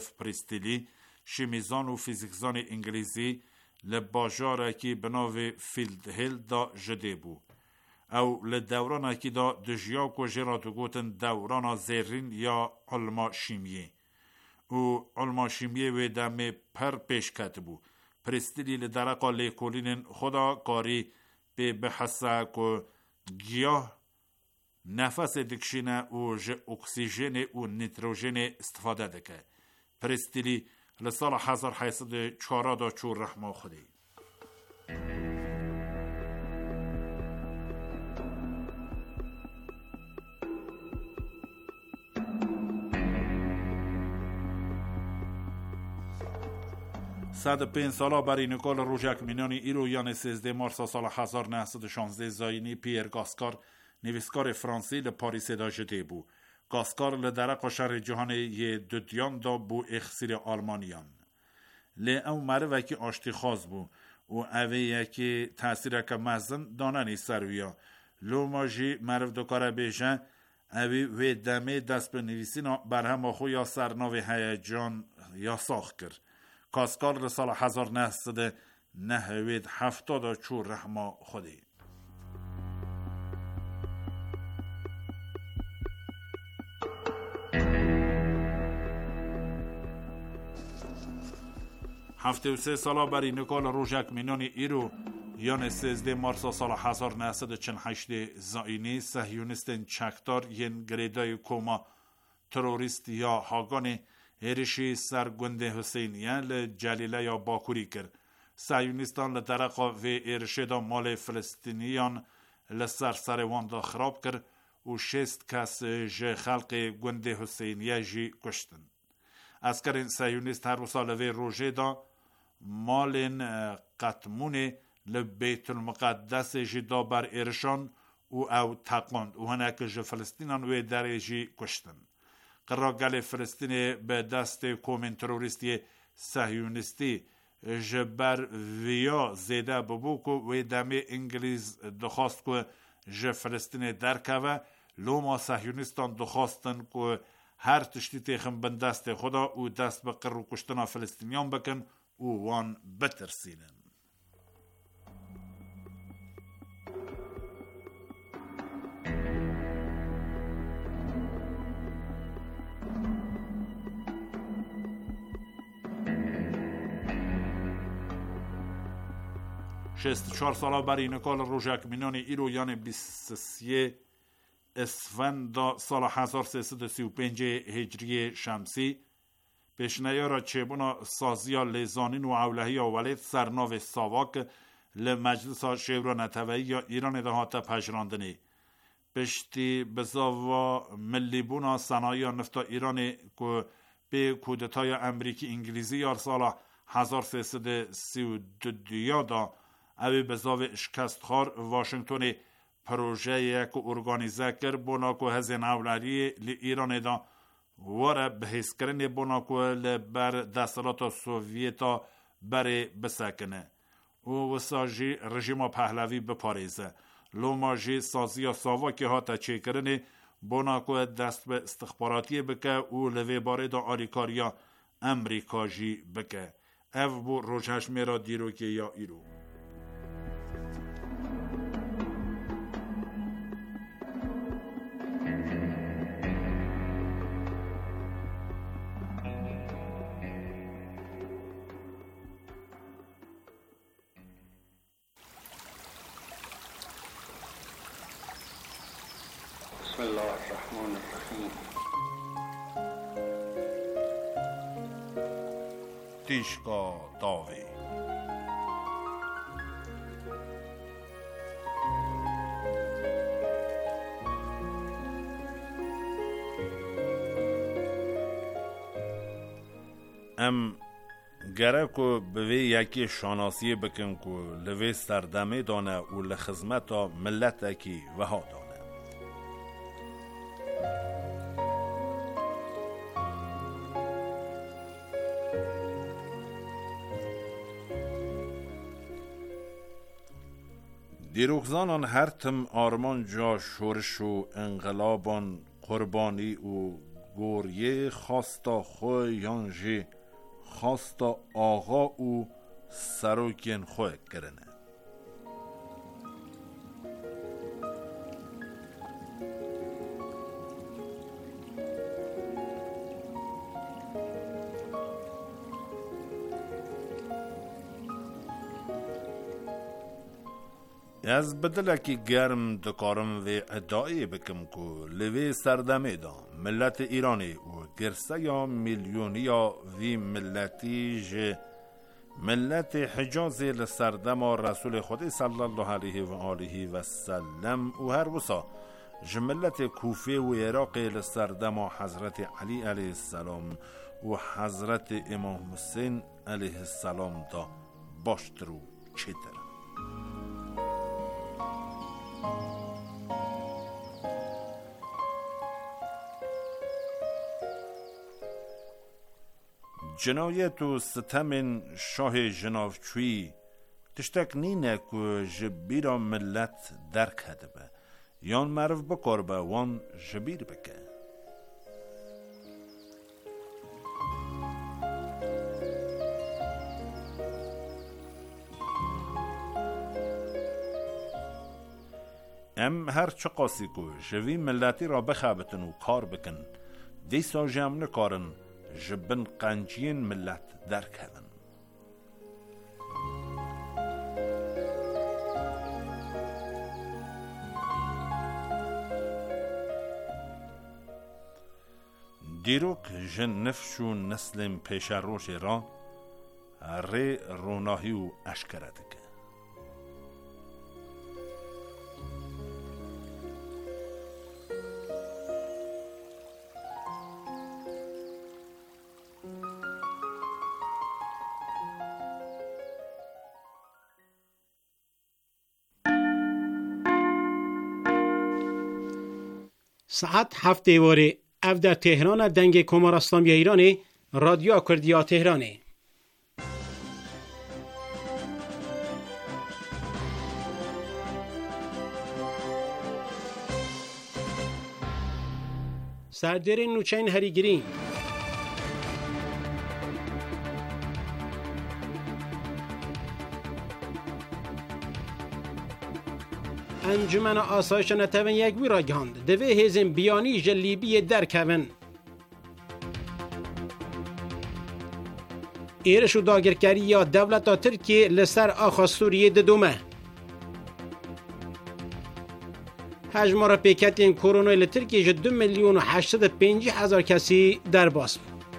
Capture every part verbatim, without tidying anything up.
پریستیلی شیمیزان و فیزیکزان انگلیزی لباجاره که بناو فیلد هیل دا جده بو او لدورانه که دا دجیاک و جراتو گوتن دوران زیرین یا علما شیمیه و علما شیمیه و دمه پر پیش کتبو پریستیلی لدرقا لیکولین خدا کاری به بحثه که گیاه نفس دکشینه و ج اکسیژن و نیتروژن استفاده دکه پریستیلی لسال هزار هشتصد چهار دا چور رحمه خودی صد و پنج ساله برای نکال روژک مینانی ایرو یان سیزده مارس سال هزار و نهصد و شانزده زاینی پیر گاسکار نویسکار فرانسی لپاریس دا جده بو گاسکار لدرق شهر جهان یه دودیان دا بو اخسیر آلمانیان لی او مروه که آشتی خاص بو و اوه که تاثیر که مزن داننی سرویا لو ماجی مرو دکاره بیشن اوه و دمه دست به نویسینا برهم آخو یا سرناو هیجان یا ساخ کرد گاسکار سال هزار و نهصد و نود و هفتاد و چور رحمه خودی هفته و سه سالا برای نکال روژک مینانی ایرو یان سیزده مارس سال هزار و نهصد و چهل و هشت زاینی صهیونیستن چکدار ین گریدای کوما تروریست یا هاگان هرشی سرگنده حسینیان لجلیله یا باکوری کرد صهیونیستان لدرقا و ارشدا مال فلسطینیان لسر سروان دا خراب کرد و شست کس ج خلق گنده حسینیه جی کشتن اسکرین صهیونیست هر سال و روژه دا مالین قطمون لبیت المقدس جدا بر ارشان و او تقاند و هنک ج فلسطینان و در جی کشتن قراغل فلسطین به دست کومن تروریستی صهیونیستی جبر ویا زیده ببوکو و دمه انگلیز دخواست که ج فلسطین درکوه لوما صهیونیستان دخواستن که هر تشتی تیخم بن دست خدا و دست به قر و کشتنا فلسطینیان بکن و وان بترسینن شست چهار ساله برای نکال روژک مینانی ایرو یان بیست و سه اسفند سال هزار و سیصد و سی و پنج هجری شمسی پیشنیارا چیبونا سازیا لیزانین و اولهی ولید سرناو ساواک لمجلس شیور نتوهی یا ایران دهات پجراندنی پشتی بزاوا ملی بونا صنایع نفت ایران که به کودتای امریکی انگلیزی یا سال هزار و سیصد و سی و دو دا اوی بزاو اشکست خار واشنگتون پروژه یک ارگانیزه کر بونا که هزین اولاری لی ایران دا واره بحث کرنی بونا که لبر دستالات سوویتا بری بسکنه و وساجی رژیم پهلوی بپاریزه لوماجی سازی ساوا که ها تا چه کرنی بونا که دست به استخباراتی بکه و لوی باره دا آریکاریا امریکا جی بکه او بو روشش میرا دیرو که یا ایرو بسم الله الرحمن الرحیم. تیشکا داوی ام گره که به یکی شاناسی بکن که لوی سردمه دانه و لخزمت ملت اکی وها دانه دیروخزانان هر تم آرمان جا شورش و انقلابان قربانی و گوریه خواستا خوی یانجی خواستا آقا او سروکین خوی کرنه. از بدلکی گرم دکارم و ادعای بکم که لوی سردمه دا ملت ایرانی و گرسه یا میلیونی یا وی ملتی جه ملت حجازی لسردم رسول خود صلی الله علیه و آله و سلم و هر وسا جملت کوفه و عراق لسردم حضرت علی علیه السلام و حضرت امام حسین علیه السلام دا باشترو چیتر. جنایت و ستم شاه جنافچوی تشتک نینه که جبیر ملت درک هده به یان معرف بکار به وان جبیر بکه. ام هر چه قاسی که جوی ملتی را بخابتن و کار بکن دیسا جمع نکارن جبن قنجین ملت درک هدن. دیروک جن نفشو نسلم پیش روش را ری روناهی و اشکره دکه. ساعت هفته واره او در تهران دنگ کمار اسلامی ایرانی رادیو کردیا تهرانی. سردر نوچین هریگرین انجمن آسایش نتوان یک وی را گهاند دوی هیزم بیانی جلیبی در کون ایرش و داگرکاری یا دولت ترکیه لسر آخا سوریه ددومه حجم را پیکتین کورونای لترکیه جد دو میلیون و هشتصد و پنجاه هزار کسی در باس.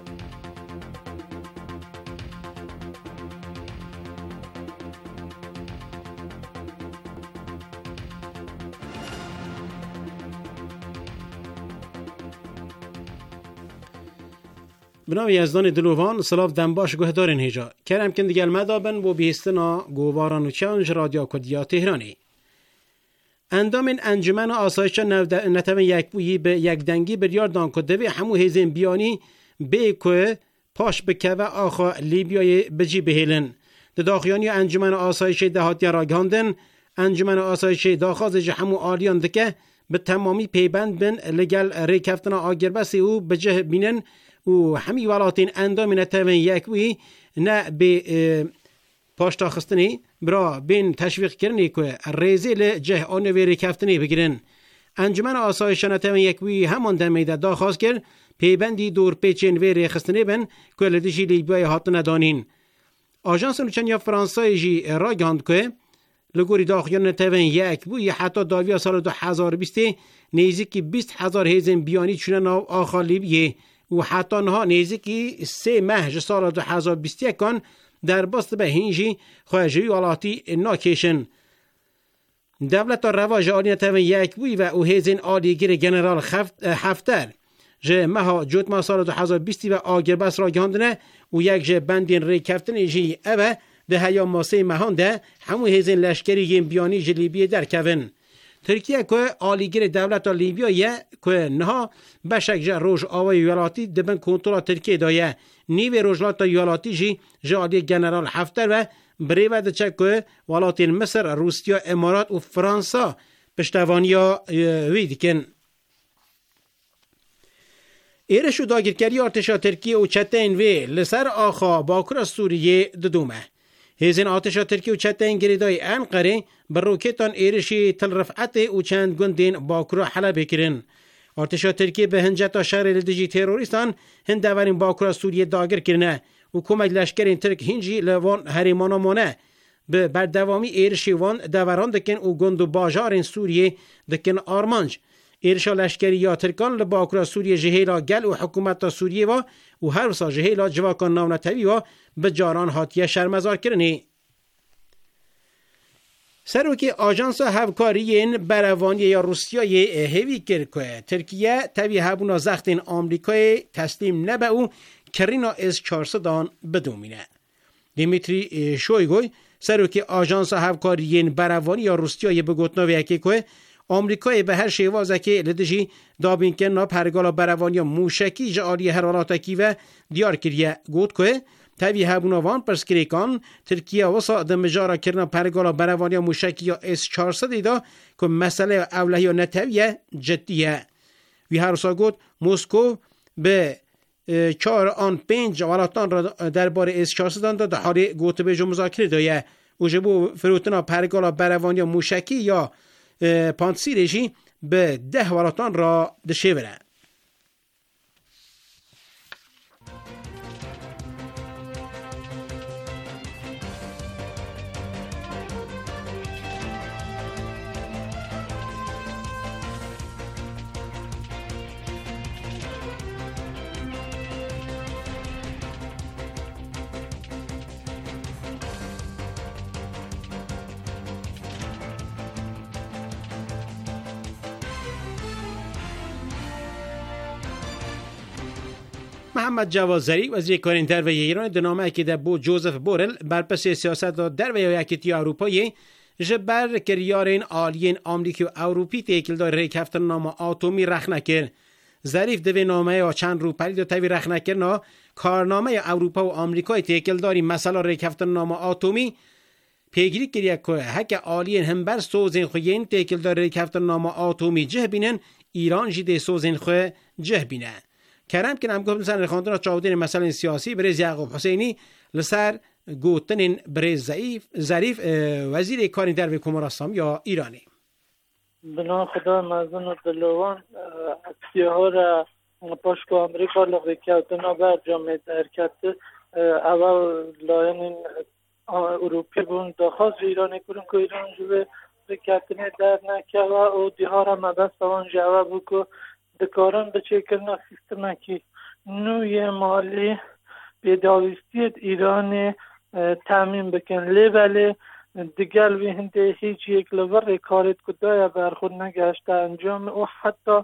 بنام یزدان دلوان سلاف دنباش گهدارن هیجا کرم کن دیگل مدابن و بیستنا گواران و چانج رادیو کدیا تهرانی. اندام انجمن آسایش نتوان یک بویی به یک دنگی بریار دان کدوی همو هیزن بیانی به که پاش بکوه آخا لیبیای بجی بهیلن. داخیانی انجمن آسایش دهاتی را گاندن انجمن آسایش داخازش همو آلیان دکه به تمامی پیبند بن لگل ریکفتنا آگربسی او بجه بینن و همی ولاتین اندام نتوان یک بویی نه به پاشتا خستنی برا بین تشویق کرنی که ریزیل جه آنویری کفتنی بگیرن. انجمن آسایش نتوان یکوی همان دمیده داخواست کرد پیبندی دور پیچین ویری خستنی بن که لدیشی لیبیای هات ندانین. آژانس نوچنیا فرانسای جی را گاند که لگوری داخیان نتوان یکوی حتی داویا سال دو هزار و بیست نیزیکی بیست هزار هیزن بیانی چونن آخا لیبیه و حتی نها نیزیکی سه ماه سال دو هزار و بیست یک کن در باست به هنجی خواهجوی والاتی ناکیشن. دولت رواج آلی نتوان یک بوی و او هیزین آلیگیر جنرال حفتر جه مها جوت ما سال دو هزار و بیست و آگر بس را گاندنه و یک جه بندین ری کفتن جی اوه ده هیا ماسه مهان ده همو هیزین لشکری یم بیانی جه لیبیه در کون. ترکیه که آلیگیر دولت لیبیایه که نها بشک جه روش آوای ولاتی دبن کنترل ترکیه دایه نیوی روشلات یالاتی جی جالی جنرال حفتر و بریوه ده چه که ولاتین مصر، روسیا، امارات و فرانسا پشتوانیا ویدکن. ایرش و داگیرکاری ارتشا ترکیه و چتین وی لسر آخا باکر سوریه ددومه. هزین ارتشا ترکیه و چتین گریدای انقره بر روکتان ایرشی تل رفعت و چند گندین باکر حلب کرن. ارتشا ترکیه به هنجتا شهر لدجی تروریستان هندوارین باکر سوریه داگر کرنه و کمک لشکرین ترک هنجی لوان هریمانا مونه به بردوامی ایرشی وان دوران دکن و گند و باجارین سوریه دکن آرمانج. ایرشا لشکری یا ترکان لباکرا سوریه جهیلا گل و حکومت سوریه و و هر وسا جهیلا جواکان ناونتوی و به جاران هاتیه شرمزار کرنی. سروکی آژانس هفکاریین بروانی یا روسیای هیوی کرد که ترکیه توی هبونا زختین آمریکای تسلیم نبه و کرینا از چهارصدان بدومینه. دیمیتری شویگوی سروکی آژانس هفکاریین بروانی یا روسیای بگوتناوی که که آمریکای به هر شیوازه که لدجی دابین کننا پرگالا بروانی موشکی جعالی هرالاتکی و دیار کریه گوت که تاوی هبوناوان پرسکریکان ترکیه وسا دمجارا کرنا پرگالا بروانی موشکی یا اس چهارصد دا که مسئله اولهی و نتویه جدیه. وی هر سا گوت موسکو به چهار آن پنج ولاتان را درباره اس چهارصد دا در حال گوت به جو مذاکره دایه و جبو فروتنا پرگالا بروانی موشکی یا پانسیرشی به ده ولاتان را دشه بره. محمد جواد ظریف وزیر کارین در و ایران دنامه که در بو جوزف بورل بر پس سیاست در و یکیتی اروپایی جبر کریارین آلین آمریکی و اروپی تیکل دار ریک هفتن نام آتومی رخ نکر. ظریف دوی نامه ها چند رو پرید و تاوی رخ نکر نا کارنامه اروپا و آمریکای تیکل داری مسئله ریک هفتن نام آتومی پیگیری کریه که هک آلین هم بر سوزین خویین تیکل دار ریک هفتن نام آتومی جه بینن ایران جیده سوزین خوی جه بینه. کرم که نم گفتن سر خواندن چاودین مسائل سیاسی بریز یعقوب حسینی لسر گوتن بریز ظریف ظریف وزیر کاری در کمراسام یا ایرانی. بنا خدا مزن و دلوان اکسیه ها را پاشکو امریکا لغوی کردن بر جامعه حرکت اول لاین اروپی بون داخل ایرانی کرن که ایران جوه کردن در نکه و او دیها را مدست آن جواب بکو دکارن بچه کرنا سیستمکی نوی مالی بیداویستیت ایران تامین بکن لی ولی دیگر وی هنده هیچ یک لور کارت کدای برخود نگشته انجام او حتی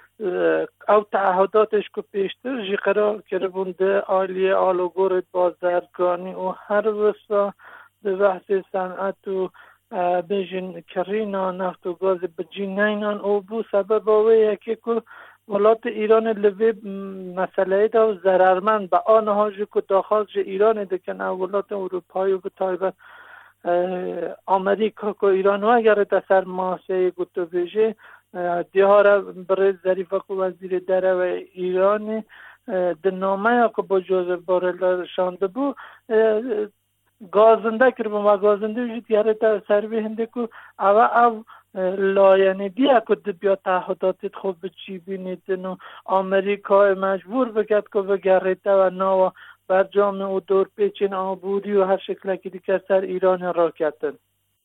او تعهداتش که پیشتر جی قرار کرده بونده آلی آلوگورت بازرگانی و هر وسا به بحث صنعت و بیجن کرینا نفت و گاز بجی نینان او بو سبب آوه یکی که ولات ایران لوی مسئله دا و ضررمند به آنها جو که داخل جو ایران دکن ولات اروپایی و به طایبت آمریکا که ایران و اگر دسر ماسه گوتو بیجه دیها را برای ظریفه که وزیر دره و ایران دنامه که با جوزف بورل شانده بو گازنده کرد و گازنده وجود یاره تا سروی هنده که او او لاینه دیا که بیا تعهداتت خوب چی بینید و آمریکا مجبور بکرد که بگرده و ناو بر جامعه و دور پیچین آبودی و هر شکل که دیگر سر ایران را کردن.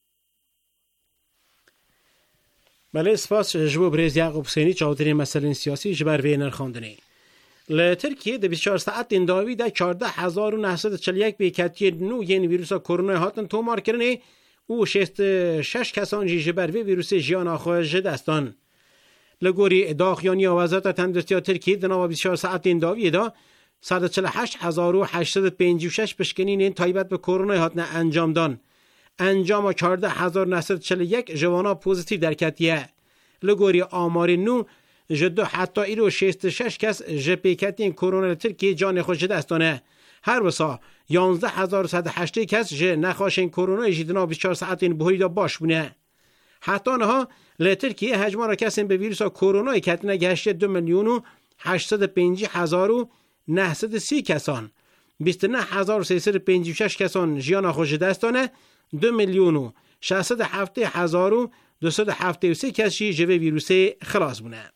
بله سپاس جواب بریز یعقوب حسینی چاودری مسئله سیاسی جبر وینر خواندنی. لترکیه ده بیست و چهار ساعت انداوی ده چهارده هزار و نهصد و چهل و یک بیکتی نو یعنی ویروس کرونا هاتن تومار کرنه او شست شش کسان جی جبر وی ویروس جیان آخواه جدستان. لگوری داخیانی وزارت تندرستی ترکیه دنوا بیست و چهار ساعت انداوی ده صد و چهل و هشت هزار و هشتصد و پنجاه و شش پشکنین تایبت به کرونا هاتن انجام دان. انجام چهارده هزار و نهصد و چهل و یک جوانا پوزیتیو در کتیه. لگوری آمار نو جدو حتی ایرو شست و شش کس جپیکتین کرونا ترکیه جان خوش دستانه. هر وسا یازده هزار و صد و هشت کس جه نخواشین کرونا جدنا بیست و چهار ساعتین بهایی دا باش بونه. حتی آنها لترکیه هجمان را کسین به ویروس کرونا کتنه گشت دو میلیون و هشتصد و پنجاه هزار و نهصد و سی کسان، بیست و نه هزار و سیصد و پنجاه و شش کسان جیان خوش دستانه، دو میلیون و ششصد و هفتاد هزار و دویست و هفتاد و سه کسی جوه ویروس خلاص بونه.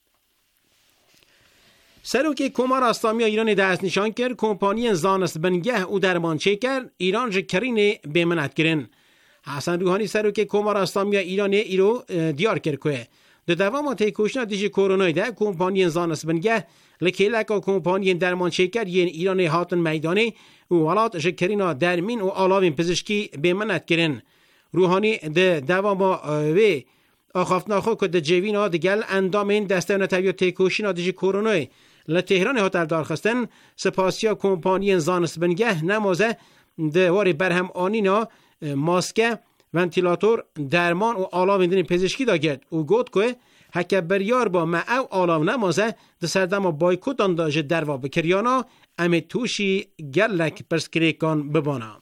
سروک کمار اسلامی ایران دست نشان کرد کمپانی زانست بنگه او درمانچه کرد ایران جکرین بیمنت کرن. حسن روحانی سروک کمار اسلامی ایران ایرو دیار کرد که در دوام تیکوشنا دیجی کورونای ده کمپانی زانست بنگه لکیلک و کمپانی درمانچه کرد ین ایران هاتن میدانه و ولات جکرین درمین و آلاوین پزشکی بیمنت کرن. روحانی در دوام و آخافتناخو که در جوین ها دگل اندامین دسته نتوی تیکوشنا دیجی کورونای لتهران هاتل دارخستن سپاسیا کمپانی زانست بنگه نمازه دواری برهم آنینا ماسکه ونتیلاتور درمان و آلاو دین پزشکی دا گرد او گوت که هکه بریار با معو آلاو نمازه ده سردم بایکوت انداجه دروا بکریانا امی توشی گلک پرسکریکان ببانا.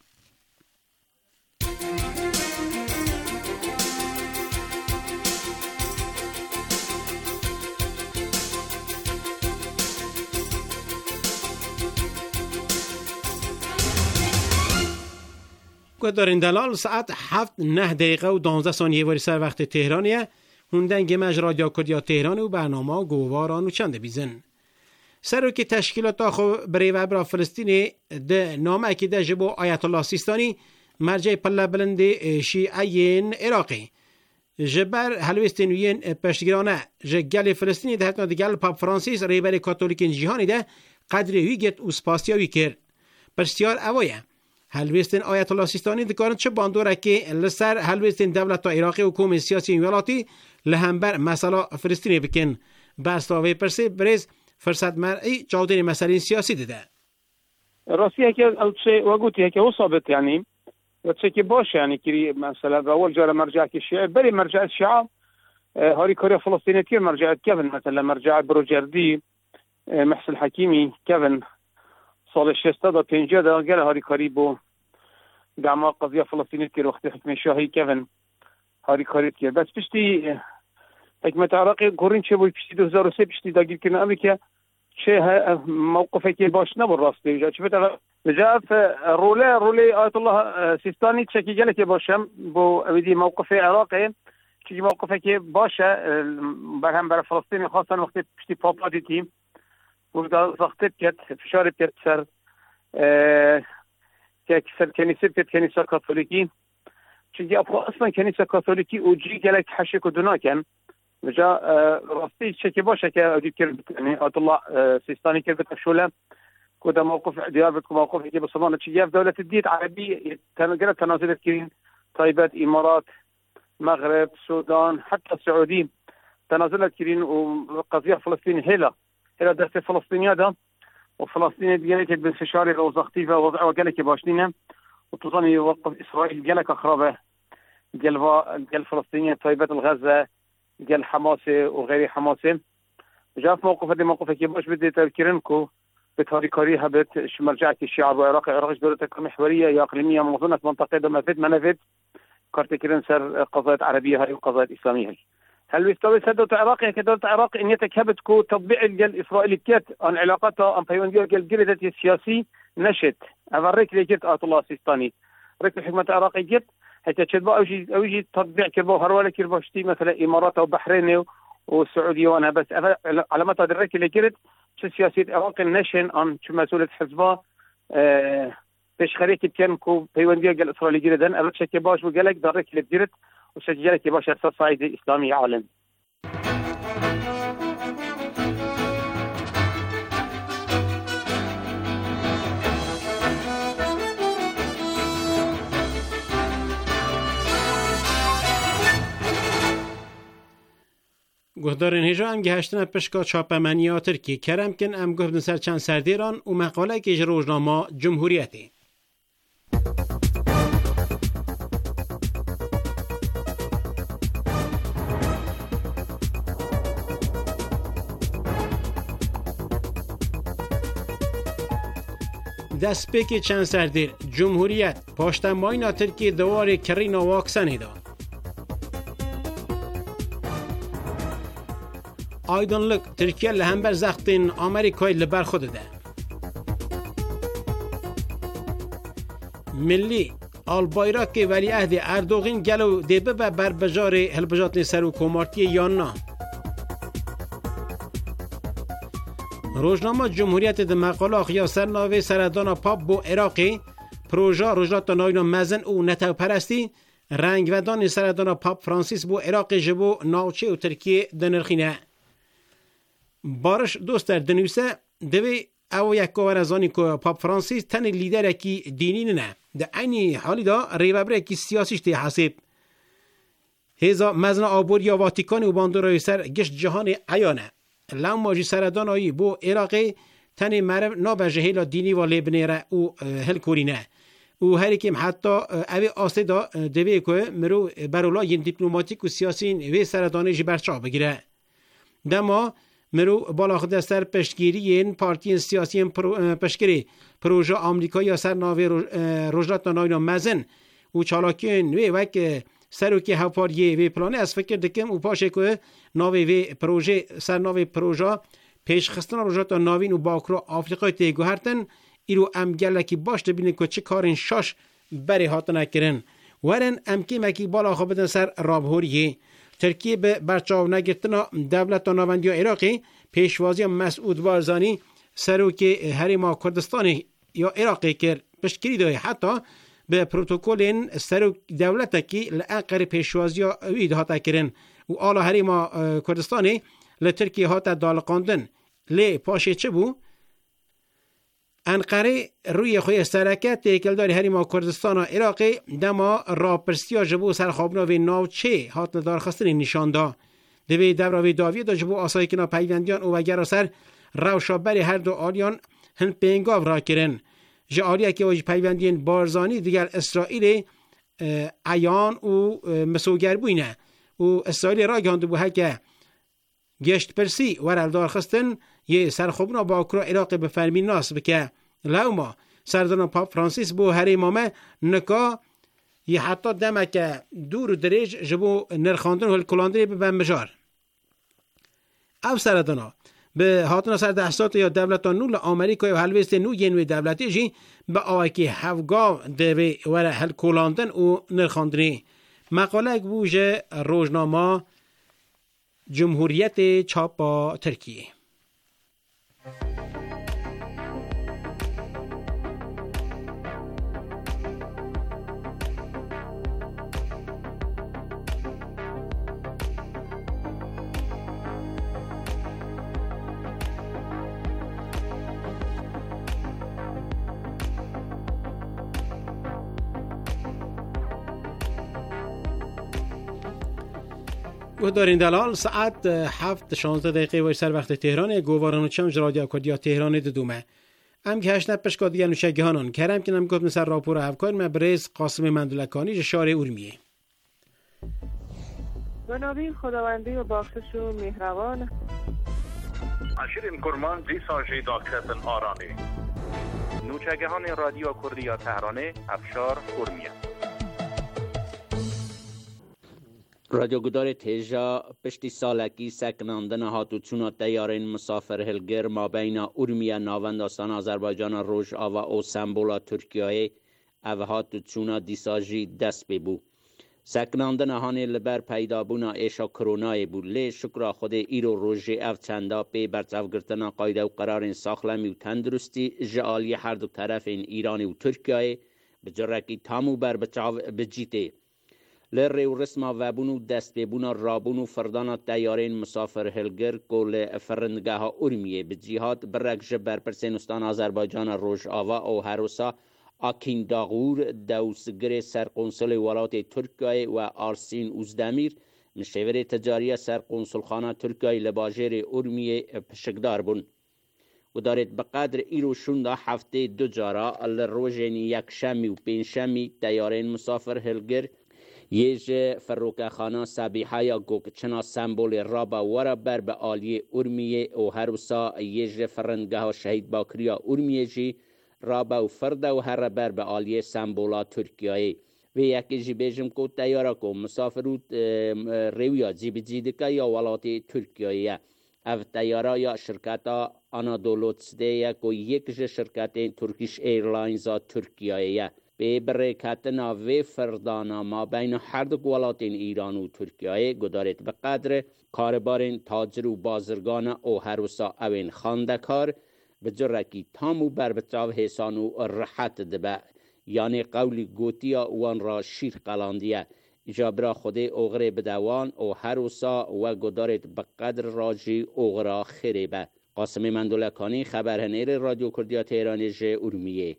که دارین دلال ساعت هفت نه دقیقه و دانزده ثانیه وری سر وقت تهرانیه هوندن گمج رادیو کردیا تهران و برنامه گوواران و چند بیزن. سر که تشکیلات خو برای وبرا فلسطینی ده نام اکیده جبو آیت الله سیستانی مرجع پله بلند شیعین عراقی جبر هلوستینوین پشتگرانه جگل فلسطینی ده هتنا دگل پاپ فرانسیس ریبر کاتولیکین جهانی ده قدری ویگت و سپاسیاوی کرد. پرستیار اوایه هلوستین آیت الله سیستانی دکارن چه باندوره که لسر هلوستین دولت عراقی و کوم سیاسی ولاتی لهمبر مسئله فلسطینی بکن برسلاوی پرسی بریز فرصت مرئی جاودین مسئله سیاسی دیده. راسیه که الچه وگوتیه که او ثابت یعنی وچه که باشه یعنی که مثلا اول جاره مرجع که شیعه بری مرجع شیعه هاری کاری فلسطینی تیر مرجع کبن مثلا مرجع بروجردی محسن حکیمی کبن سال شصت و پنجاه دا گل هاری کاری بو دعما قضیه فلسطینی تیر وقتی حکم شاهی کبن هاری کاری تیر بس پشتی حکمت عراقی گورین چه بوی پشتی دو هزار و سه پشتی داگیر کنه امی که چه موقفه که باش نبود راستی جا چه بتا بجاف روله روله آیت الله سیستانی چه که گله که باشم بو اویدی موقف عراقی چه موقفه که باشه برهم بر فلسطین خاصا وقتی پشتی پاپا دیدیم و دا ضغطت کرد فشار کرد سر که سر کنیسه کرد کنیسه کاتولیکی چون اصلا کنیسه کاتولیکی اوجی گله که حشک و دنا کن جا راستی چه که باشه که ادید کرد یعنی آیت الله سیستانی کرد بتشوله كده موقف ديار بدكم موقف يجي بصمانة شيء في دولة الديت عربية تنقلت تنازلت كرين طيبات إمارات مغرب السودان حتى السعودية تنازلت كرين وقضية فلسطين هلا هلا دست فلسطينية ده وفلسطين ديالك بالفشار الوزختيفة وضع وقالك باشنينه وتصني يوقف إسرائيل قالك أخرابه قال قال فلسطينية طيبات الغزة قال حماسة وغير حماسة جاء في موقف هذا موقف كي باش بدي تذكرنكو بتهاري كاريها بت مرجع الشعب والعراق العراق دولة محورية يا إقليمية منظمة منطقة دمثت منافت كارتكرن سر قضايا عربية هاي وقضايا إسلامية هاي هل يستوي سدة العراق كدولة العراق إن يتكبت كو تطبيع الجل إسرائيليات عن علاقاتها عن بيوندية الجل جلدة السياسي نشت أفريك اللي جت آت الله سيستاني ريك الحكمة العراقية جت حتى تشبه أوجي أوجي تطبيع كربو هرولا كربو شتي مثلا إمارات أو بحرين والسعودية وأنا بس علامات هذا الريك اللي جت شو سياسة العراق النشن عن شو مسؤولية حزبها أه بيش خريك كان كو بيوندية قال إسرائيل جدا أبد شكل باش وقالك دارك اللي بجرت وشجلك باش أساس صعيدي إسلامي عالم. گهدارن هجا ام گهشتن پشکا چاپمنیا ترکی کرم کن ام گهدن سر چند سردیران و مقاله که روزنامه جمهوریتی. دست پیک چند سردیر جمهوریت پاشتنباینا ترکی دوار کرینا واکسنی داد. aydınlık Türkiye ile hember zaxtin Amerika'yı liber xود ده. ملی آلبایراک ولیعهد اردوغین گلو دیبه به بربجار هلبجات سر و کومارتی یا نه. روزنامه جمهوریت ده مقاله یا سرناوی سردان پاپ بو عراقی پروژه روزلات ناینا مزن او نتو پرستی رنگ و دان سردان پاپ فرانسیس بو عراقی جبو ناوچه و ترکیه دنرخینه. بارش دوستر دنویسه دوی او یک کورزانی که پاپ فرانسیس تن لیدر کی دینی نه ده اینی حالی دا ریببره کی سیاسیش تی حساب هزا مزن آبور یا واتیکان و باندورای سر گشت جهان عیانه لام ماجی سردان آیی بو عراقی تن مرم نابجه هیلا دینی و لیبنه را او هل کورینه و هر کم حتی اوی آسه دا دوی که مرو برولا ین دیپلوماتیک و سیاسین وی سردانه جی برچا بگیره دما مرو بالا خود سر پشتگیری این پارتی سیاسی پرو پشتگیری پروژه آمریکا یا سر ناوی روزلات ناینا مزن و چالاکین وی وک سروکی هفاریه وی پلانه از فکر دکم و پاشه که ناوی وی پروژه سر ناوی پروژه پیش خستن روزلات ناوین و باکرو آفریقای تیگو هرتن ایرو ام گلکی باش دبینه که چه کارین شاش بری هاتنه کرن ورن ام کی مکی بالا خوابدن سر رابهوریه ترکیه به برچاو نگرتن دولت ناوندی عراقی پیشوازی مسعود بارزانی سروکی هریما کردستانی یا عراقی کرد پشتگیری داره حتی به پروتکل سروک دولت کی لعقر پیشوازی وید هاتا کرن و آلا هریما کردستانی لترکیه هاتا دالقاندن لی پاشه چه بو؟ انقره روی خوی سرکت تیکلداری هریما کردستان و عراقی دما راپرسیا جبو سرخابنا و ناوچه هات ندارخستن نشان دا دوی دوراوی داوی دا جبو آسایی کنا پیوندیان او وگر سر روشابری هر دو آلیان هن پینگاو را کرن جه آلیه که واجه پیوندین بارزانی دیگر اسرائیل عیان و مسوگر بوینه و اسرائیل را گانده بو هکه گشت پرسی ورال دارخستن یه سرخوبنا با اکرا عراق به فرمی ناس بکه لوما سردان پاپ فرانسیس بو هر امامه نکا یه حتی دمه که دور و دریج جبو نرخاندن و الکلاندری به بمجار او سردانا به هاتنا سر دستات یا دولتان نول آمریکا و حلویست نو ینوی دولتی جی به آوکی هفگاو دوی ور هلکلاندن و نرخاندنی مقاله بوجه روزنامه جمهوریت چاپا ترکیه و دارین دلال ساعت هفت شانزده دقیقه و سر وقت تهران گواران و چمج رادیو کردیا تهران ددومه ام که هشت نپش کادی نوشگهانان کرم که نم گفت مثل راپور افکار مبرز قاسم مندلکانی شارع اورمیه بنابین خداوندی و بخشش و مهربان عشرین کرمان دیسا جیدا کردن آرانی نوشگهان رادیو کردیا تهران افشار اورمیه رادیو گدار تیجا پشتی سالکی سکناندن هاتو چونا تیارین مسافر هلگر ما بین اورمیه ناونداستان آذربایجان روش آوا او سمبولا ترکیه او هاتو چونا دیساجی دست ببو سکناندن هانی لبر پیدا بونا ایشا کرونای بود لی شکر خود ایرو روژی او چندا پی برچاو گرتنا قایده و قرارین ساخلمی و تندرستی جعالی هر دو طرف این ایرانی و ترکیه بجرکی تامو بر بچاو بجیته لری و رسما وابونو دست ببونا رابونو فردانا تیارین مسافر هلگر کل فرندگاه ها اورمیه به جهات برک جبر پرسینستان آذربایجان روش آوا او هروسا آکین داغور دوسگر سرقنصل ولایت ترکیه و آرسین اوزدمیر مشاور تجاری سرقنصلخانه ترکیه لباجر اورمیه پشکدار بون و دارد بقدر ایرو شوندا هفته دو جارا لروژن یک شمی و پین شمی تیارین مسافر هلگر یج فروک خانه سبیحه یا گوکچنا سمبول رابا ورا بر به آلی اورمیه و هروسا یج فرندگاه شهید باکریا اورمیه جی رابا و فردا و هر بر به آلی سمبولا ترکیه و یکی جی بیجم کو تیارا کو مسافرو رویا جی بجیدکا یا ولایت ترکیه اف تیاره یا شرکت آنادولوتسده و یک شرکت ترکیش ایرلاینز ترکیه به برکتنا و فردانا ما بین هر دو ولایتین ایران و ترکیه گدارید به قدر کاربارین تاجر و بازرگان او هروسا اوین خاندکار به جرکی تامو بر بچاو حسان و راحت دبه یعنی قولی گوتیا وان را شیر قلاندیه جابرا خودی اوغره بدوان او هروسا و گدارید به قدر راجی اوغرا خریبه. قاسم مندولکانی خبرنگار رادیو کردیا تهران ژ ارومیه.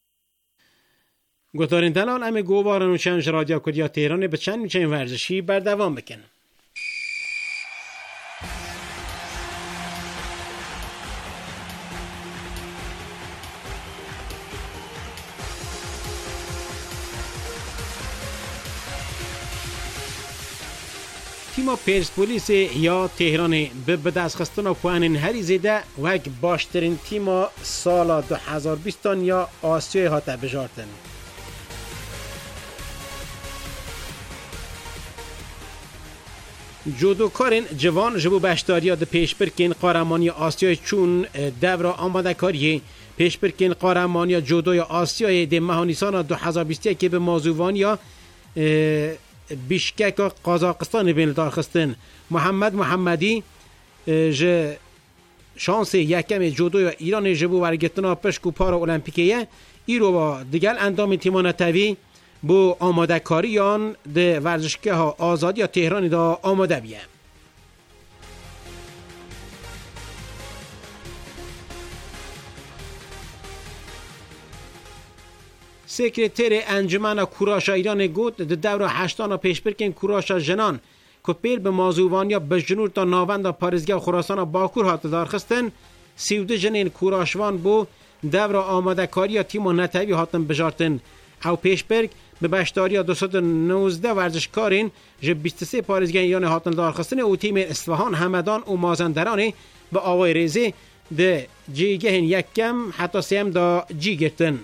گوتارین دلال امی گووارن و چنج رادیو کردیا تهران به چند میچین ورزشی بردوام بکن. تیما پرسپولیس یا تهران به بدست خستن و پوانین هری زیده و یک باشترین تیما سال دو هزار و بیست یا آسیای ها تبجارتن. جودوکارین جوان جبو بشتاریا ده پیش برکن قهرمانی آسیای چون دور آماده کاری پیش برکن قهرمانی جودوی آسیای ده مهانیسان دو هزار و بیست که به موضوعانیا بیشکک قزاقستان بین دارخستن. محمد محمدی ج شانس یکم جودوی ایران جبو ورگتنا پشک و پارا المپیکیه ای رو با دیگر اندام تیمان تاوی بو آماده کاریان ده ورزشگاه ها آزادی یا تهران دا آماده بیه. سکرتر انجمن کوراش ایران گفت در دور هشتان پیش برکن کوراش جنان که پیر به موضوعانیا بجنور تا ناوند پارزگاه خراسان باکور هات دارخستن سیوده جنین کوراشوان بو دور آماده کاری تیم نتوی هاتن بجارتن او پیش برک به بشتاری دویست و نوزده ورزشکارین جه بیست و سه پارزگاه ایران هاتن دارخستن او تیم اصفهان همدان و مازندران به آوای ریزی ده جیگهن یکم حتی سیم دا جی گرتن.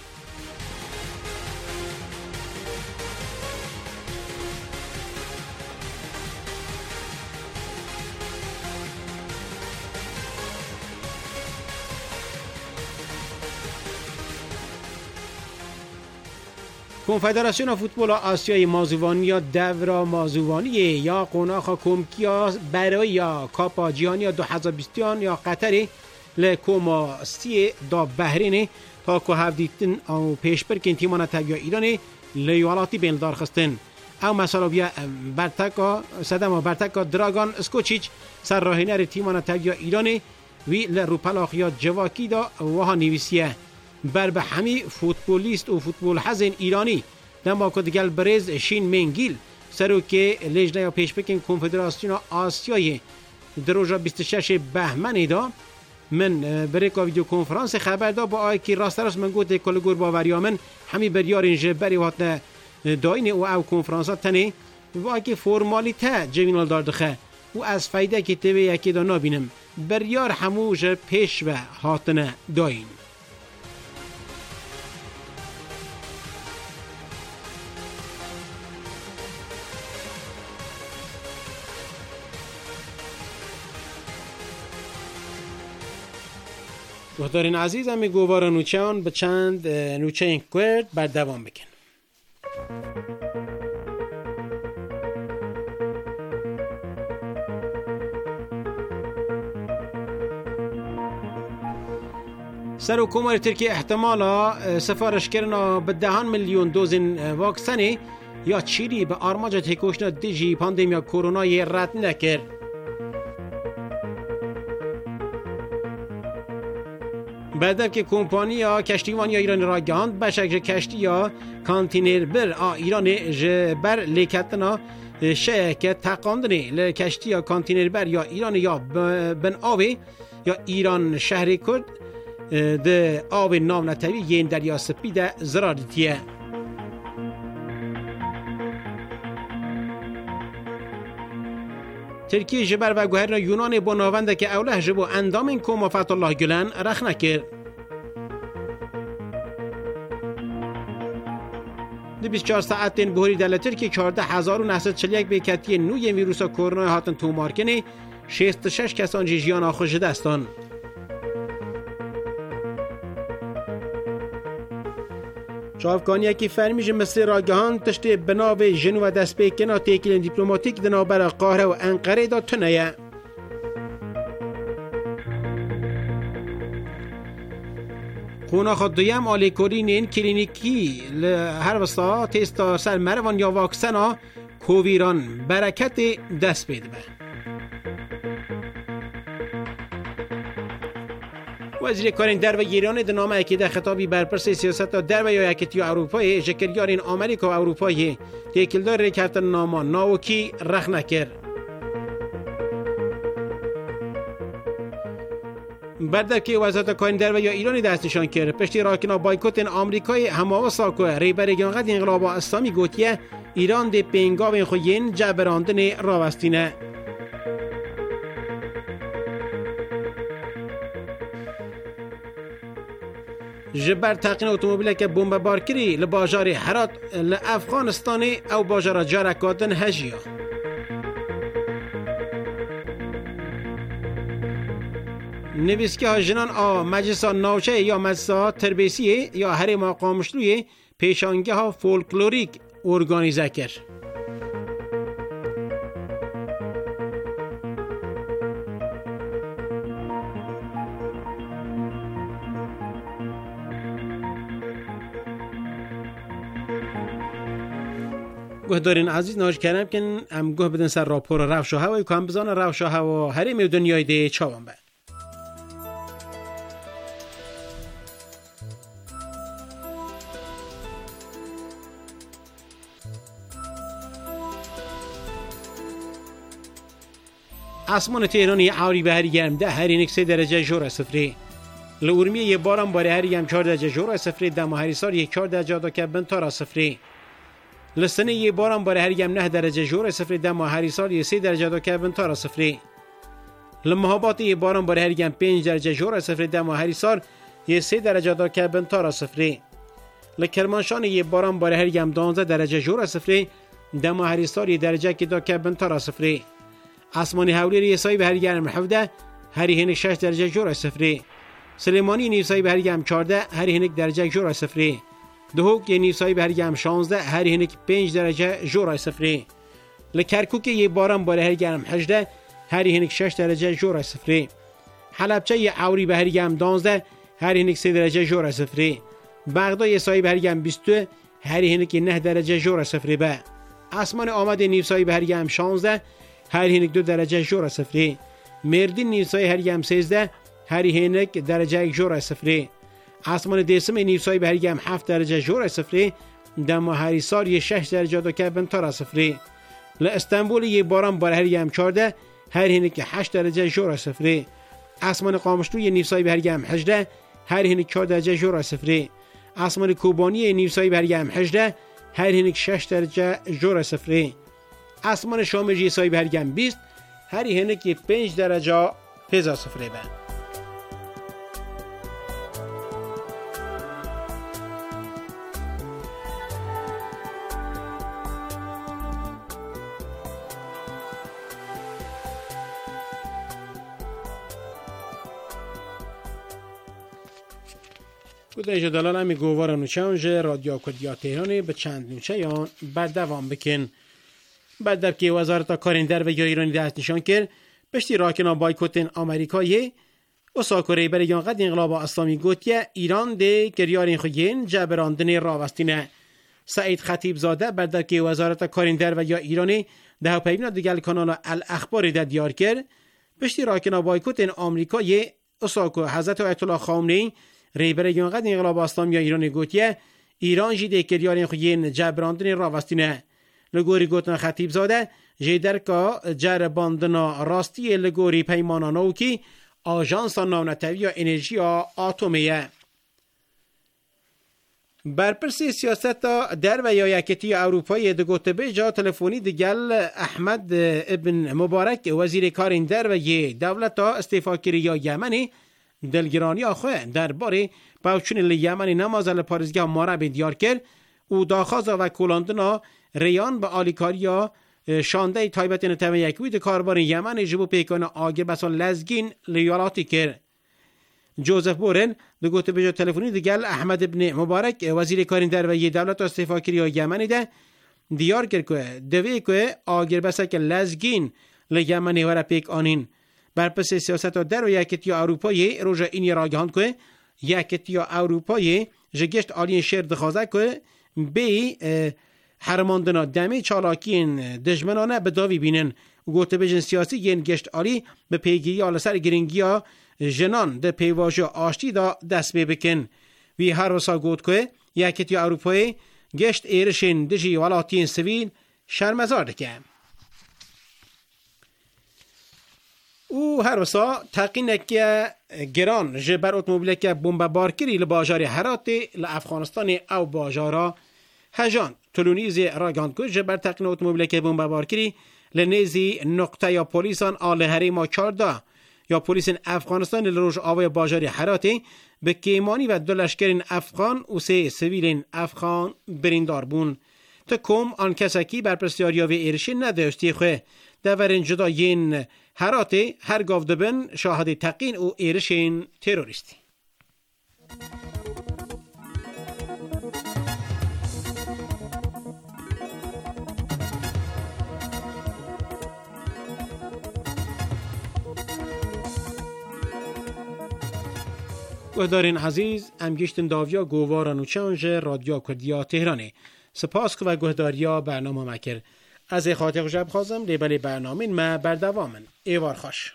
کنفدراسیون فوتبال آسیای مازوانی یا دور مازوانی یا قوناخا کومکیا برای یا کاپا جهانی دو هزار و بیست یا قطری لکوما سی دا بحرین تا که هفدیتن او پیش برکن تیمان تگیا ایرانی لیوالاتی بین دارخستن او مثلا بیا برتکا صدم و برتکا دراگان اسکوچیچ سر راهنر تیمان تگیا ایرانی وی لروپلاخ یا جواکی دا وها نویسیه بر به همی فوتبولیست و فوتبول حزن ایرانی دما که دیگل برز شین منگیل سرو که لجنه یا پیش بکن کنفدراسیون آسیای دروژا بیست و شش بهمن دا من بریکا ویدیو کنفرانس خبر دا با آی که راست راست من گوته کلگور باوریا من همی بریارین جبری واتن داین او او کنفرانسات تنه و آی که فرمالیته جوینال داردخه و از فایده که تیوی یکی دا نبینم بریار هموش پیش و هاتن داین. دوستان عزیز همی گوار نوچهان به چند نوچه این کرد بر دوام بکن. سر حکومت ترکیه احتمالا سفارش کردن به دهان میلیون دوز واکسنی یا چیری به آرماج تکوشن دیجی پاندمیا کرونا رد نکرد. بعد که کمپانیا کشتیوانی ایران را گاند به شکل کشتیا کانتینر بر ایران جبر لیکتنا شه که تقاندنی لکشتیا کانتینر بر یا ایران یا بن آوی یا ایران شهر کرد ده آب نام نتوی ین دریا سپید زرادتیه. ترکیه جبر و گوهر یونان با ناونده که اوله جبو اندام این کوما فتح الله گلن رخ نکر. دی بیست و چهار ساعتین بهوری دل ترکیه چهارده هزار و نهصد و چهل و یک بیکتی نوی ویروس کرونا هاتن تو مارکنی شصت و شش کسان جیان آخوش دستان. چاوکانی که فرمیج مثل راگهان تشت بناو جنو و دست پیکنا تیکیل دیپلوماتیک دنابر قاهره و انقره دا تنیه. خونا خود دویم آلی کورینین کلینیکی هر وستا تستا سر مروان یا واکسنا کوویران برکت دست بید به. وزیر کارین در و ایران در نامه که در خطابی برپرس سیاست در و یا یکتی اروپای جکریارین آمریکا و اروپای تکیلدار ریکتن نامه ناوکی رخ نکر. بعد که وزارت کارین در و یا ایرانی دست نشان کرد پشتی راکنا بایکوت آمریکای همه ساکو ریبرگان قد انقلاب اسلامی گوتیه ایران ده پنگاو خوین جبراندن راوستینه. جبر تقین اتومبیل که بمب بار کری لباجار هرات لافغانستان او باجار جارکاتن هجیا. نویسکه ها جنان آ مجلس ناوچه یا مجلس تربیسیه یا هر مقامشلوی پیشانگه ها فولکلوریک ارگانیزه کرد. گوه دارین عزیز ناش کردم که هم گوه بدن سر راپور روش و هوای که هم بزان روش و هوا هریم دنیای ده چاوان به. اسمان تهرانی عوری به هری گرم ده هری نک سه درجه جور صفری. لورمی یه بارم باره هری هم چهار درجه جور صفری دم و هری سال یک چهار درجه دا که بن تارا صفری. لسنه یه بارم باره هری هم نه درجه جور صفری دم و هری سال یه سه درجه دا که بن تارا صفری. لمحابات یه بارم باره هری هم پنج درجه جور صفری دم و هری سال یه سه درجه دا که بن تارا صفری. لکرمانشان یه بارم باره هری هم دانزده درجه جور صفری دم و هری سال یه درجه که دا که بن تارا صفری. اسمانی حولی ریسایی به هر گرم حفده هری هنک شش درجه جور صفری. سلیمانی نیوسایی به هر گرم چارده هری هنک درجه جور صفری. دهوک یه نیوسایی به هر گرم شانزده هری هنک پنج درجه جور صفری. لکرکوک یه بارم باره هر گرم هجده هری هنک شش درجه جور صفری. حلبچه یه عوری به هر گرم دانزده هری هنک سه درجه جور صفری. بغداد یه سایی به هر گرم بیست و دو هری هنک نه درجه جور صفری به. اسمان آمد نیوسایی به هر گرم شانزده هر هنک دو درجه جور صفری. مردین نیوسای هر گرم سیزده هر هنک درجه جور صفری. اسمان دیسم نیوسای به هر گرم هفت درجه جور صفری دم و هری سال یه شش درجه دا که بن تارا صفری. لإستانبول یه بارم بار هر گرم چارده هر هنک هشت درجه جور صفری. اسمان قامشلو یه نیوسای به هر گرم هجده هر هنک چهار درجه جور صفری. اسمان کوبانی نیوسای به هر گرم هجده هر هنک شش درجه جور صفری. اسمان شامجی سایی به هر گرم بیست هری هنکی پنج درجه پیزا صفری به. گوده جدالان همی گووار نوچه اونجه رادیو کدیا تهرانی به چند نوچه یا بعد دوام بکن. بعد در که وزارت کارین در و یا ایرانی دست نشان کرد پشتی راکنا بایکوتن آمریکایی اساکوری برای قد انقلاب اسلامی گوتیه ایران ده کریارین خوین جبراندن راوستینه. سعید خطیب زاده بعد در که وزارت کارین در و یا ایرانی ده پیبینا دیگر کانال الاخباری ده دیار کرد پشتی راکنا بایکوتن آمریکایی اساکو حضرت آیت الله خامنه‌ای ری برای قد انقلاب اسلامی یا ایرانی گوتیه ایران جی ده کریارین خوین جبراندن راوستینه. لگوری گوتن خطیب زاده جیدر که جر باندنا راستی لگوری پیمانانو کی آژانس ناونتوی یا انرژی آتومیه. برپرسی سیاست در و یا یکتی اروپای دگوته به جا تلفنی دیگل احمد ابن مبارک وزیر کارین در و یه دولت استعفا کری یا یمنی دلگرانی آخوه در باره باوچون لیمنی نمازل پارزگاه مارب دیار کرد او داخاز و کلاندنا ریان به آلیکاریا شانده تایبت نتمه یکوید کاربار یمن جبو پیکان آگر بسان لزگین لیالاتی کرد. جوزف بورن دو گوته بجا تلفنی دیگل احمد ابن مبارک وزیر کارین در وی دولت استعفا کری یمنی ده دیار کرد که دوی که آگر بسک لزگین لیمنی ورا پیک آنین بر پس سیاست در و یکتی اروپایی روژا اینی راگهاند که یکتی اروپایی جگشت آلین شهر دخوازه که بی حرماندنا دمی چالاکین دجمنانه به داوی بینن و گوته بجن سیاسی ین گشت آلی به پیگیری آل سر گرنگی ها جنان ده پیواج آشتی دا دست بی بکن. وی هر وسا گوت که یکتی اروپایی گشت ایرشین دجی ولاتین سویل شرمزار دکم. او هر وسا تقینک گران جبر اتموبیل که بمب بارکری لباجار هراتی لافغانستان او باجارا هجان تلونیز راگاند که جبر تقین اتموبیل که بمب بارکری لنیزی نقطه یا پولیسان آل هریما چارده یا پولیسن افغانستان لروج آوای باجاری حراتی به کیمانی و دو لشکرین افغان و سه سویلین افغان بریندار بون. تا کم آن کسکی بر پرستیاریاوی ایرشین نداشتی خواه دورین جدا ین حراتی هر گاو دبن شاهد تقین و ایرشین تروریستی. گهدارین عزیز امگشتن داویا گواران و چانج رادیو کردیا تهرانه سپاس که و گهداریا برنامه مکر از خاطر خوشب خوازم لیبل برنامه ما بردوامن ایوار خوش.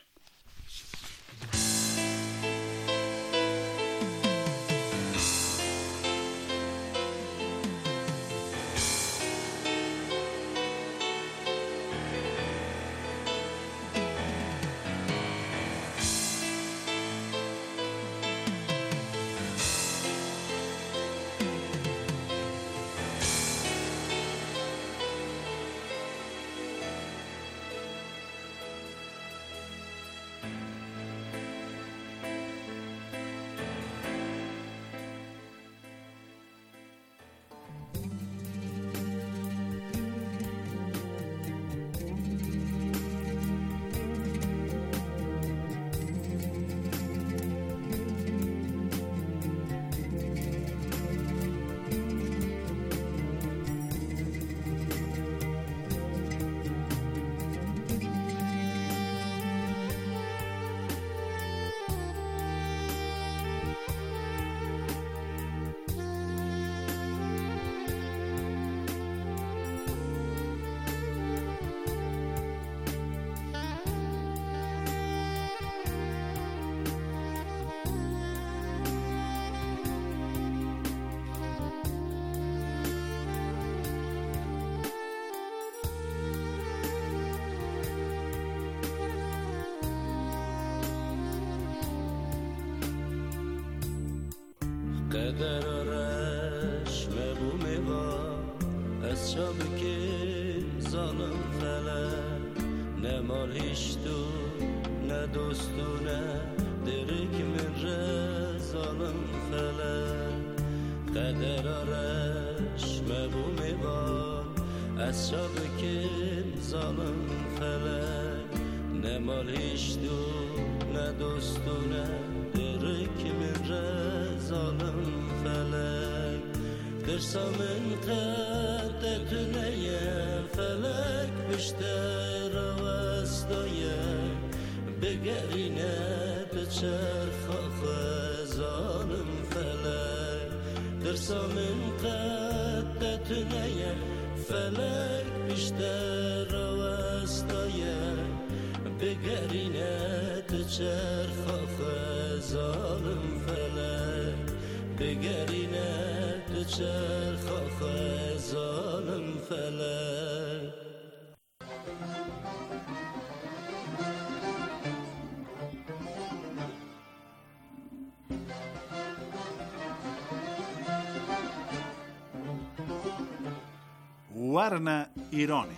قدر آرش مبومه با از شب که ظالم فلک نه مال هیچ تو نه دوستو نه درک من ره ظالم فلک قدر آرش مبومه با از شب که ظالم فلک نه مال هیچ تو نه دوستو نه درک من ره ظالم فلک ترسامن قدت نیه فلک بشتر وستایه بگرینه به چرخ آخه ظالم فلک ترسامن قدت نیه فلک بشتر وستایه بگرینه به چرخ آخه ظالم فلک بگرینه تو چرخ آخه ظالم فلک ورن ایرانی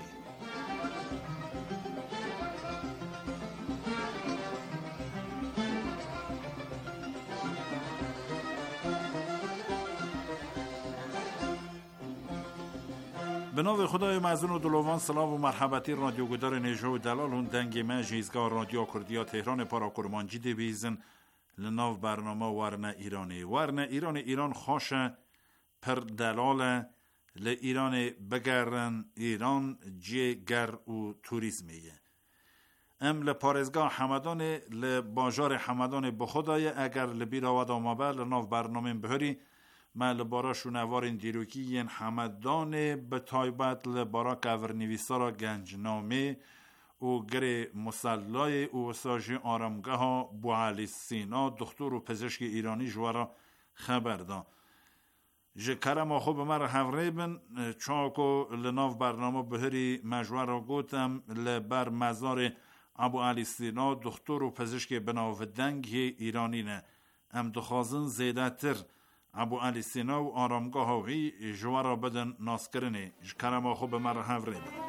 به نام خدای معزون و دلوان سلام و مرحبتی رادیو گدار نیجه و دلال هون دنگ ما جیزگاه رادیو کردیا تهران پارا کرمانجی دی بیزن لناو برنامه ورنه ایرانی ورنه ایران ایران خوشه پر دلال ل ایران بگرن ایران جی گر و توریسمیه ام لپارزگاه حمدان لباجار حمدان بخدای اگر لبیرا و دامابه لناو برنامه بهری ما لبارا شونوارین دیروکی ین حمدان به تایبت لبارا کورنویسا را گنجنامه و گر مسلای و ساجی آرامگاه ها بوعلی سینا دکتر و پزشک ایرانی جوارا خبر دان جه کرم خوب مر هفره بن چاکو لناو برنامه بهری مجوار را گوتم لبر مزار ابو علی سینا دکتر و پزشک بناو دنگ ایرانی نه ام دخوازن زیده تر ابو علی سینا و آرامگاه هاوی جوارا بدن ناس کرنه کرم خوب مر هفره بن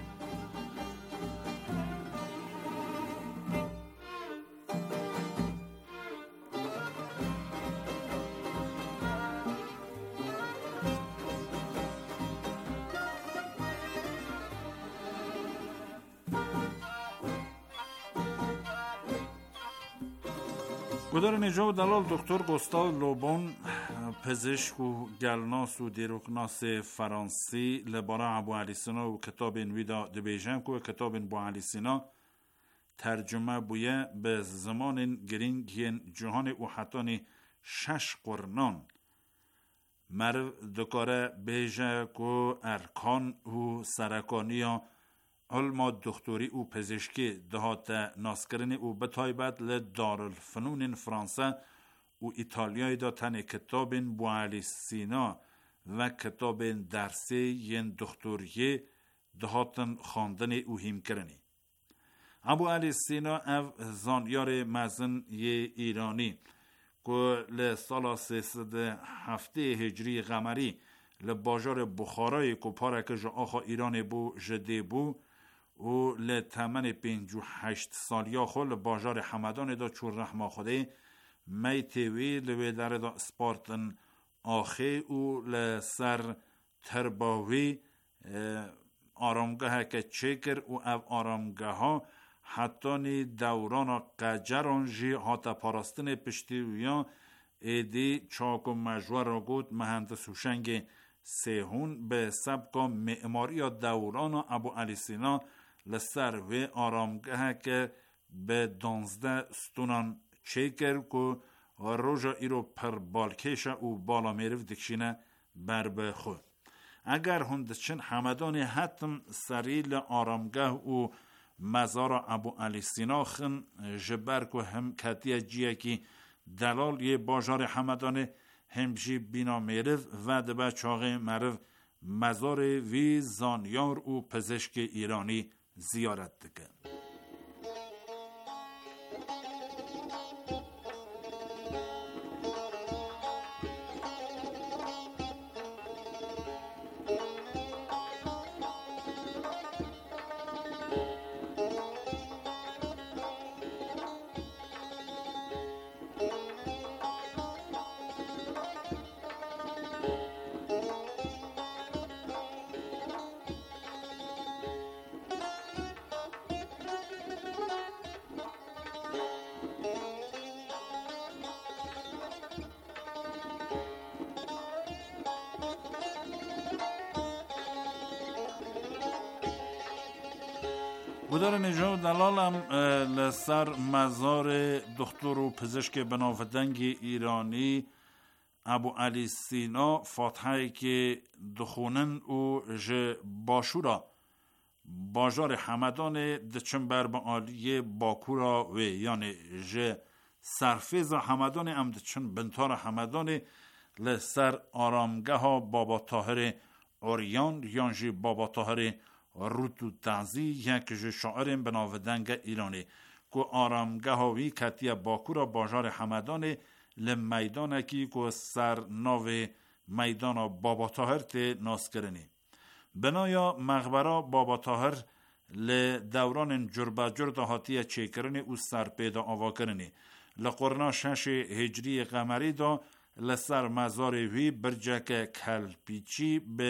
گدار نیجه و دلال دکتر گوستاو لوبون پزشک و گلناس و دیروکناس فرانسی لبارا ابو علی سینا و کتاب ویدا دبیجن که کتاب ابو علی سینا ترجمه بویه به زمان گرینگ جهان و حتانی شش قرنان مرو دکاره بیجه که ارکان و سرکانی علما دکتری و پزشکی دهات ناسکرنی و بتایبت لدارالفنون فرانسه و ایتالیای دا تن کتاب بوعلی سینا و کتاب درسی ین دکتریه دهاتن خواندن او هیم کرنی. ابو علی سینا او زانیار مزن یه ایرانی که لسال سیصد هفته هجری قمری لباجار بخارای که پارک جا آخا ایران بو جده بو و لتمن پنج و هشت سالیا خول باجار حمدان دا چور رحمه خوده می تیوی لوی در دا سپارتن آخه و لسر ترباوی آرامگاه که چکر و او آرامگاه ها حتی نی دوران قجران جی حتی پاراستن پشتیویان ایدی چاک و مجوار را گود مهندس هوشنگ سیهون به سبک معماری دوران ابو علی سینا لسر و آرامگاه که به دانزده ستونان چیکر که روژا ایرو پر بالکش و بالا میرف دکشینه بر به خود اگر هندچن حمدان حتم سریل آرامگاه و مزار ابو علی سینا خن جبر که هم کتیه جیه که دلال یه باجار حمدان همجی بینا میرف و دبه چاقه مرف مزار وی زانیار و پزشک ایرانی زیارت دکن. گدار نیجا و دلالم لسر مزار دکتر و پزشک بناودنگ ایرانی ابو علی سینا فاتحه که دخونن و ج باشورا باجار حمدان دچنبر با آلیه باکورا و یعنی ج سرفیز حمدان ام دچن بنتار حمدان لسر آرامگاه بابا طاهر اوریان یعنی بابا طاهر روتو تازی یک شاعر بناودنگ ایرانی که آرامگاه وی کتیه باکورا باجار حمدان لمیدانه کی که سر ناو میدان بابا طاهر تی ناس کرنی بنایا مقبره بابا طاهر لدوران جربه جرد هاتیه چه کرنی و سر پیدا آوا کرنی لقرنا شش هجری قمری دا لسر مزار وی برجک کلپیچی به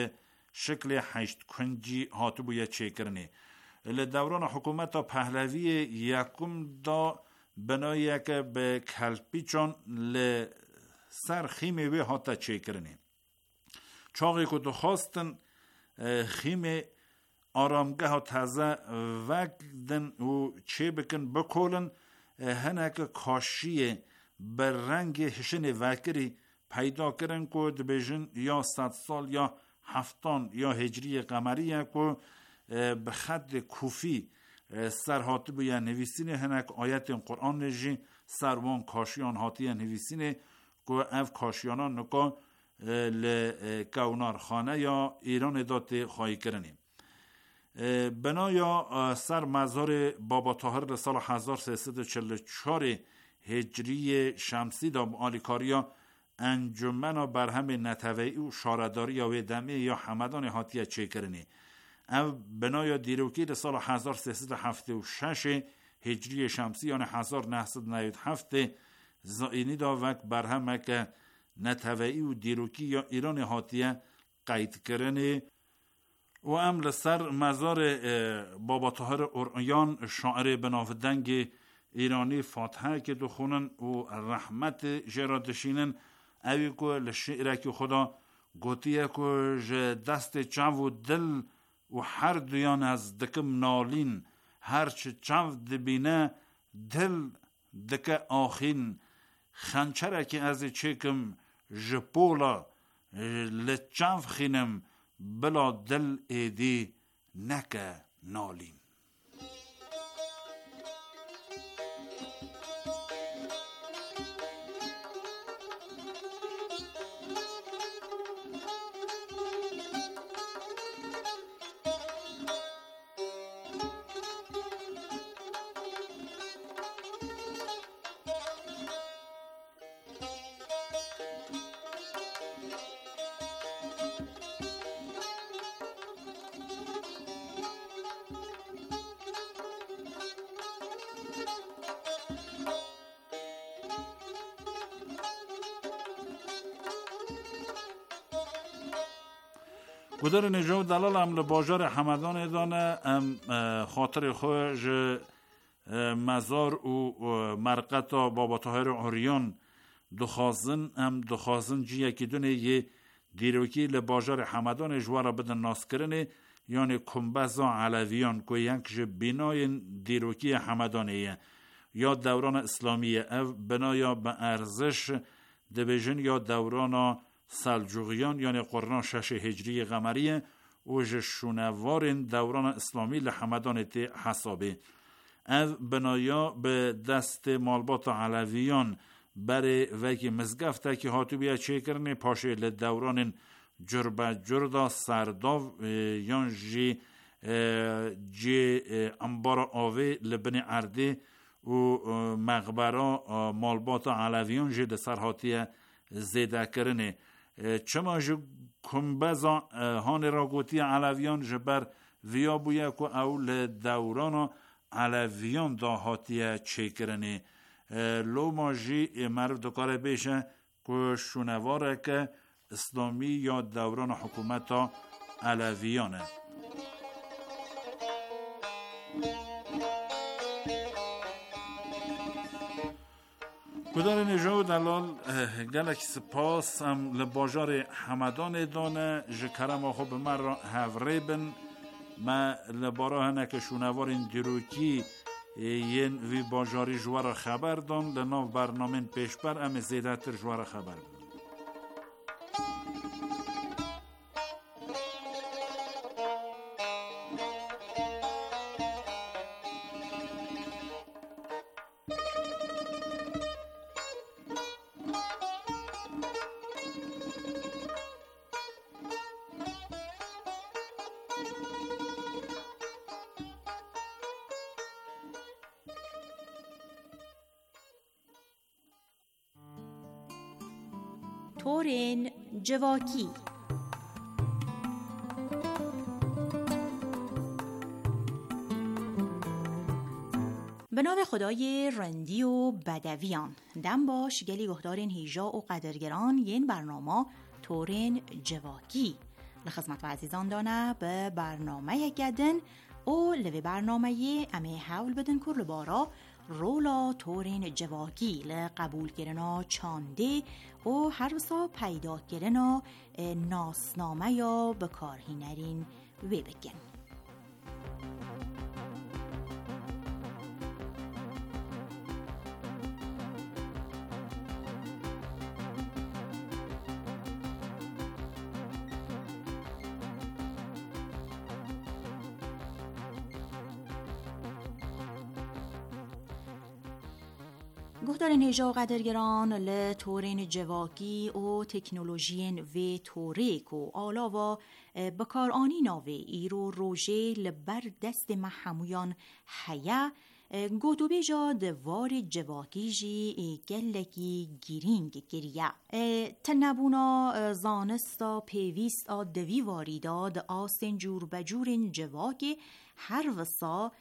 شکل هشت کنجی هاتو بویا چه کرنه. لدوران حکومت پهلوی یکم دا بنایی که به کلپی چون لسر خیمه وی هاتا چه کرنه. چاقی که دو خواستن خیمه آرامگه ها تازه وگدن و چه بکن بکولن هنه که کاشی بر رنگ هشن وکری پیدا کرن که دبیجن یا صد سال یا هفتان یا هجری قمری که به خط کوفی سر هاتی بیا نویسینه هنک آیت قرآن نجی سروان کاشیان هاتی نویسینه که اف کاشیانان نکا لکونار خانه یا ایران دات خواهی کرنیم. بنا یا سر مزار بابا طاهر سال هزار و سیصد و چهل و چهار هجری شمسی دا آلیکاریا انجمن برهم نتوی و شارداری یا ودمه یا حمدان هاتیه چه کرنی. او بنا یا دیروکی دا سال هزار و سیصد و هفتاد و شش هجری شمسی یعنی هزار و نهصد و نود و هفت زائنی دا وک برهم که نتوی و دیروکی یا ایران هاتیه قید کرنی. و ام لسر مزار بابا طاهر اورایان شاعر بنافدنگ ایرانی فاتحه که دخونن و رحمت جرادشینن اوی که لشعره که خدا گوتیه که دست چو و دل و هر دویان از دکم نالین هرچه چو دبینه دل دکه آخین خنچره که از چکم جپولا لچو خینم بلا دل ایدی نکه نالین. گدار نجاو دلال هم لباجار حمدان ادانه ام خاطر خوش مزار و مرقط بابا طاهر اوریان دخازن ام دخازن جیه که دونه یه دیروکی لباجار حمدان جوارا بدن ناس کرنه یعنی کمبزا علویان که ینکش بینای دیروکی حمدانه یا دوران اسلامیه او بنایا به ارزش دبیجن یا دوران سلجوقیان یعنی قرن شش هجری قمریه و جشونوارن دوران اسلامی لحمدان تی حسابه. او بنایا به دست مالبات علویان بر وکی مزگفته که هاتو بیا چه کرنه پاشه لدوران جربه جردا سرداو یان جی جی انبار آوه لبن عرده و مقبرا مالبات علویان جی لسرهاتی زیده کرنه. چما جو کمبزا هان راگوتی علویان جبر ویا بویا که اول دوران علویان دا هاتیه چه کرنه. لو ما جی معروف دکاره بیشه که شونواره که اسلامی یا دوران حکومت علویانه. گدار نجاو دلال گلک سپاس هم لباجار حمدان دانه جکرم خوب مر هفره بن ما لبارا هنه که شونوارین دیروکی ین وی باجاری جوار خبر دان لناو برنامه پیشبر ام زیده تر جوار خبر دان. تورین جواکی به نام خدای رندی و بدویان دم باش گلی گهدارین هیجا و قدرگران ین برنامه تورین جواکی لخدمت و عزیزان دانه به برنامه گدن او لوی برنامه امی حول بدن کرل بارا رولا تورین جواکی لقبول کرنا چانده و هر سا پیدا کرنا ناسنامه یا بکارهی نرین وی بگن. گهدارین هجا قدرگران لطورین جواکی و تکنولوژین و توریک و آلاوا بکار آنی ناوه ایرو روژه لبر دست محمویان حیا گوتو بیجا دوار جواکی جی گلکی گیرینگ گریه تنبونا زانستا پیویست آ دوی واریدا د آسن جور بجورین جواکی هر وسا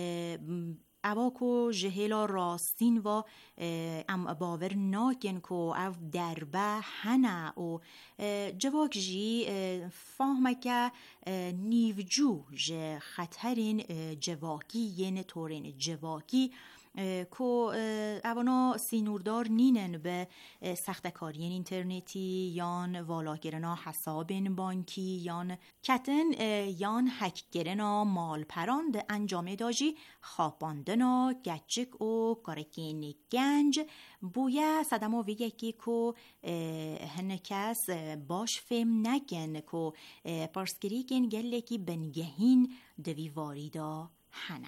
اواکو جهلا راستین و ام باور ناکن کو او دربه هنه و جواک جی فهمه که نیوجو جه خطرین جواکی ین تورین جواکی کو اوانا سینوردار نینن به سختکارین اینترنتی یان والاگرنا حسابین بانکی یان کتن یان حکگرنا مال پراند انجام داجی خواباندنا گچک و کارکین گنج بویا صدمو ویگه که کو هنکس باش فهم نکن کو پرسکریکن گله کی بنگهین دوی واریدا هنه.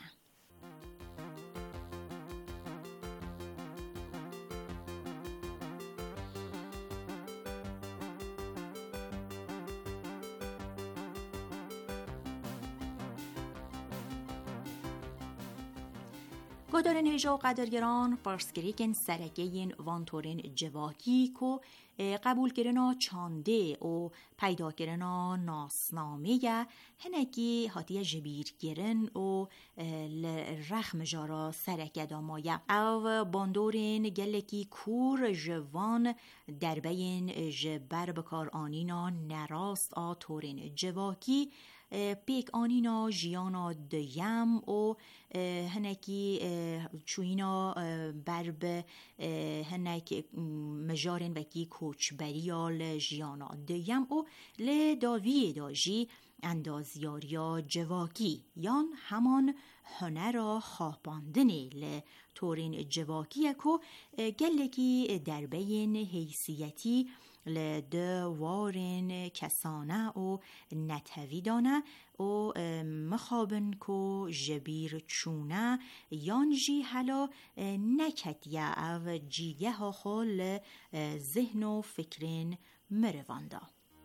گدارن هجا و قدرگران پرسکریکن سرگین وانتورین جواکی کو قبول کرنا چانده و پیدا کرنا ناسنامه یا هنگی حاطی جبیر گرن و رخم جارا سرگد آمایه او باندورین گلکی کور جوان دربین جبر بکار آنینا نراست آتورین جواکی پیک آنینا جیانا دیم و هنکی چوینا برب هنک مجارن وکی کوچبریال جیانا دیم و لداوی داجی اندازیاریا جواکی یان همان هنر خواباندنی لطورین جواکی کو گلکی دربین حیثیتی لدوارن کسانه و نتویدانه و مخابن کو جبیر چونه یان جی حالا نکدیه او جیگه ها خال ذهن و فکرین مروانده.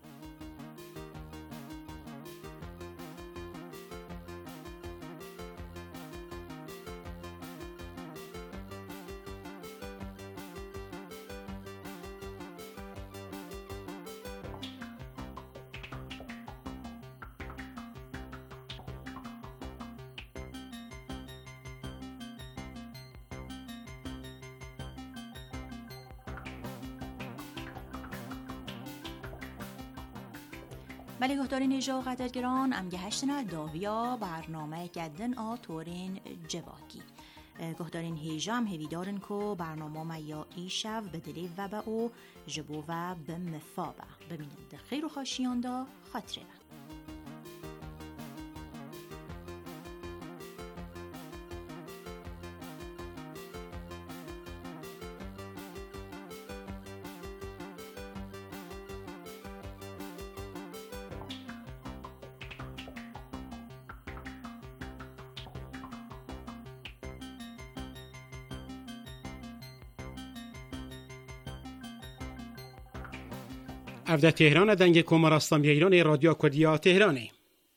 بله گهدارین ایجا و قدرگران امگه هشتنا داویا برنامه گدن آ تورین جواکی گهدارین هیجا هم هویدارن که برنامه میا ایشو بدلی و با او جبو و بمفابه ببینید خیر و خوشیان دا خاطره. افده تهران دنگ کمرستان ایران رادیو کردیا تهرانی.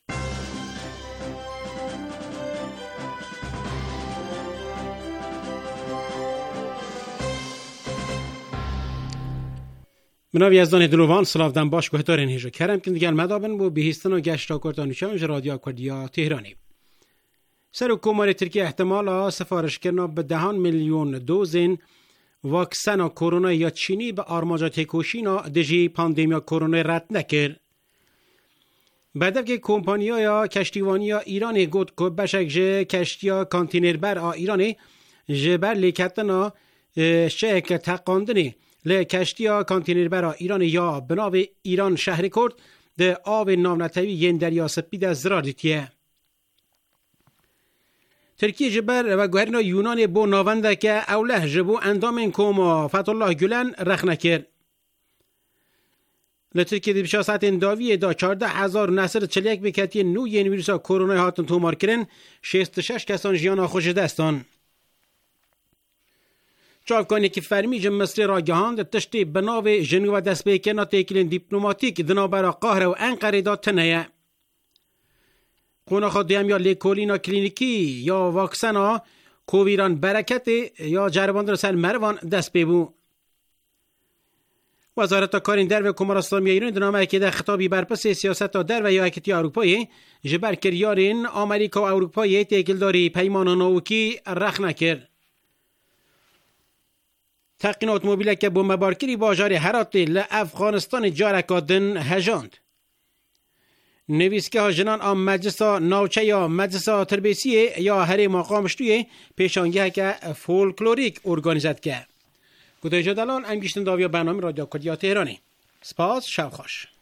مناوی از دان دلوان سلاف دن باش گهدارین هیجا کرم کن دیگر مدابن بو بهیستن و گشت را کردانوشانج رادیو کردیا تهرانی. سر حکومت ترکیه احتمالا سفارش کرنا به دهان میلیون دوزین واکسن کرونا یا چینی به آرماجا تکوشینا دجی پاندemia کرونا رد نکر. بعد که کمپانیا یا کشتیوانی ایرانی گفت که بشک جه کشتیا کانتینر بر آ ایرانی جبر لیکتنا شک تقاندنی ل کشتیا کانتینر بر آ ایرانی یا بناو ایران شهر کرد ده آب نامنتوی ین دریا سپید از زرار دیتیه. ترکیه جبر و گوهرنا یونان بو ناونده که اوله جبو اندام کوما فتح گلن رخ نکرد. لترکیه دی بشا ساعت داویه دا چارده هزار نصر چلیک بکتی نو ین ویروسا کرونا هاتن تومار کرن شست و شش کسان جیانا خوش دستان. چاوکانی که فرمی جم مصر را گهاند تشتی بناو جنو و دست بیکنا تیکلین دیپلوماتیک دنابرا قاهره و انقره دا تنهیه. قونا خود دیم یا لیکولینا کلینیکی یا واکسنا کوویران برکت یا جرباندن سر مروان دست بیبو. وزارت کارین در و کمار اسلامی ایران دنامه که در خطابی برپس سیاست در و یا اکتی اروپایی جبر کریارین آمریکا و اروپایی تیکلداری پیمان نوکی رخ نکرد. تقین اتومبیل که بوم بارکری باجار هراتی لافغانستان جارکادن هجاند. نویسکه ها جنان آم مجلسا ناوچه یا مجلسا تربیسیه یا هر مقامشتویه پیشانگه که فولکلوریک ارگانیزد که. گوده جدالان انگیشتن داویا برنامه رادیو کردیا تهرانی. سپاس شب خوش.